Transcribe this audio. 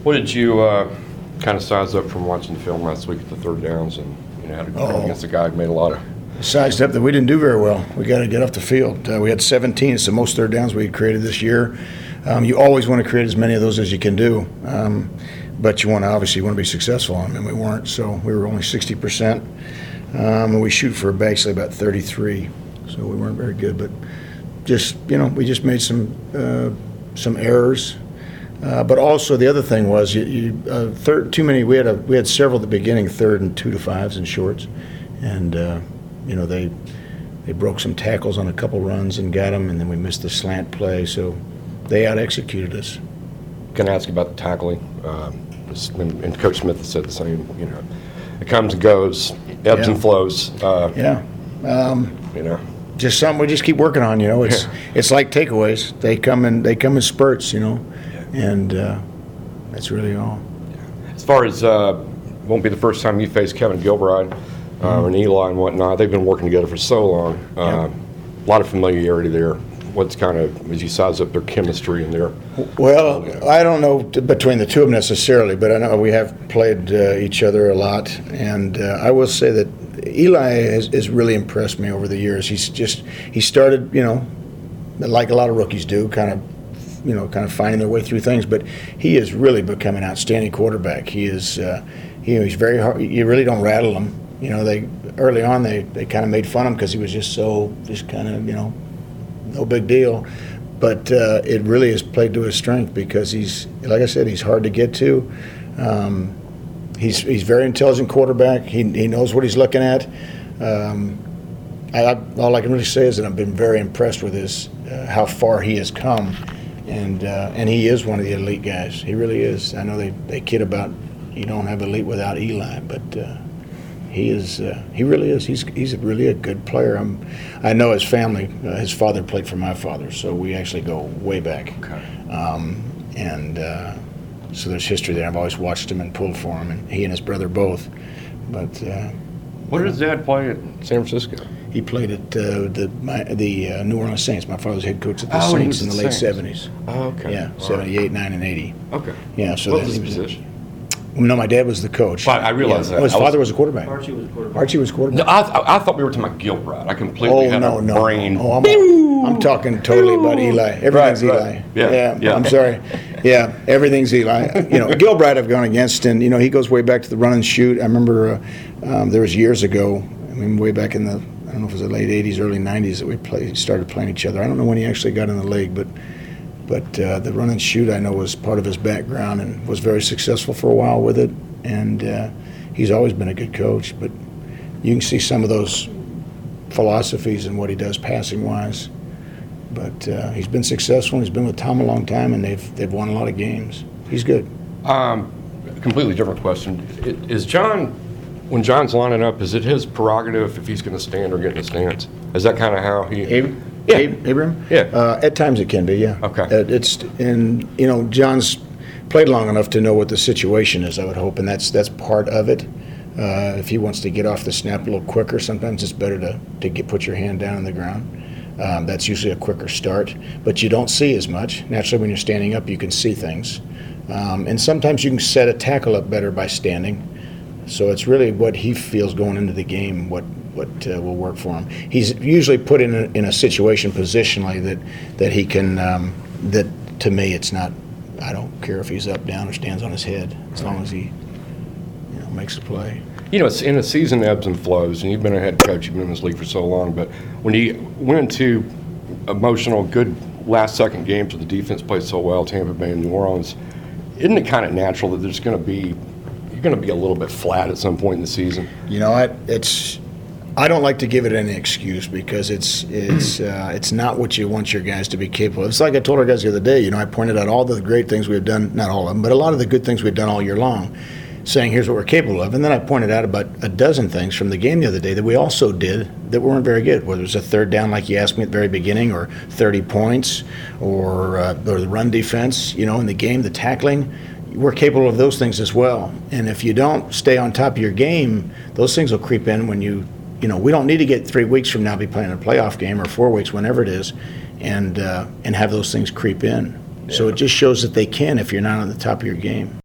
What did you kind of size up from watching the film last week at the third downs and how to go against a guy who made a lot of? Sized up that we didn't do very well. We got to get off the field. We had 17. It's the most third downs we had created this year. You always want to create as many of those as you can do, but you want to be successful on them, and we weren't. So we were only 60%, and we shoot for basically about 33. So we weren't very good, but we just made some errors. But also the other thing was too many. We had several at the beginning, 3rd and 2 to 5s and shorts, and they broke some tackles on a couple runs and got them, and then we missed the slant play. So they out-executed us. Can I ask you about the tackling? And Coach Smith has said the same. It comes and goes, ebbs and flows. Just something we just keep working on. It's like takeaways. They come in spurts. And that's really all. As far as won't be the first time you face Kevin Gilbride and Eli and whatnot. They've been working together for so long. A lot of familiarity there. What's kind of, as you size up their chemistry and their... Well, I don't know between the two of them necessarily, but I know we have played each other a lot. And I will say that Eli has really impressed me over the years. He started, like a lot of rookies do, kind of finding their way through things, but he has really become an outstanding quarterback. He is, he's very hard. You really don't rattle him. Early on they kind of made fun of him because he was just kind of, no big deal. But it really has played to his strength because he's, like I said, he's hard to get to. He's a very intelligent quarterback. He knows what he's looking at. All I can really say is that I've been very impressed with how far he has come. And he is one of the elite guys. He really is. I know they kid about you don't have elite without Eli, but he is. He really is. He's really a good player. I know his family. His father played for my father, so we actually go way back. Okay. So there's history there. I've always watched him and pulled for him, and he and his brother both. But what did his dad play at San Francisco? He played at the New Orleans Saints. My father was head coach at the Saints in the late 70s. Oh, okay. Yeah, 78, 9, and 80. Okay. Yeah. So what was his position? No, my dad was the coach. I realize that. His father was a quarterback. Archie was a quarterback. Archie was quarterback. No, I thought we were talking about Gilbride. I completely had a brain. Oh, I'm talking totally about Eli. Everything's Eli. Yeah. I'm sorry. Yeah, everything's Eli. Gilbride I've gone against, and he goes way back to the run and shoot. I remember there was years ago. Way back in the, I don't know if it was the late 80s, early 90s that we started playing each other. I don't know when he actually got in the league, but the run and shoot I know was part of his background and was very successful for a while with it. And he's always been a good coach, but you can see some of those philosophies and what he does passing wise. But he's been successful, and he's been with Tom a long time, and they've won a lot of games. He's good. Completely different question. When John's lining up, is it his prerogative if he's going to stand or get in the stance? Is that kind of how he... Abraham? Yeah. At times it can be, yeah. Okay. John's played long enough to know what the situation is, I would hope, and that's part of it. If he wants to get off the snap a little quicker, sometimes it's better to put your hand down on the ground. That's usually a quicker start, but you don't see as much. Naturally, when you're standing up, you can see things. And sometimes you can set a tackle up better by standing. So it's really what he feels going into the game, what will work for him. He's usually put in a situation positionally that he can. That to me, it's not. I don't care if he's up, down, or stands on his head, as long as he, makes a play. It's in a season ebbs and flows, and you've been a head coach, you've been in this league for so long. But when you went into emotional, good last-second games where the defense played so well, Tampa Bay and New Orleans, isn't it kind of natural that you're going to be a little bit flat at some point in the season? I don't like to give it any excuse because it's not what you want your guys to be capable of. It's like I told our guys the other day. I pointed out all the great things we've done, not all of them, but a lot of the good things we've done all year long, saying here's what we're capable of. And then I pointed out about a dozen things from the game the other day that we also did that weren't very good, whether it was a third down like you asked me at the very beginning, or 30 points, or the run defense, in the game, the tackling. We're capable of those things as well. And if you don't stay on top of your game, those things will creep in when we don't need to get 3 weeks from now be playing a playoff game, or 4 weeks, whenever it is, and have those things creep in. Yeah. So it just shows that they can if you're not on the top of your game.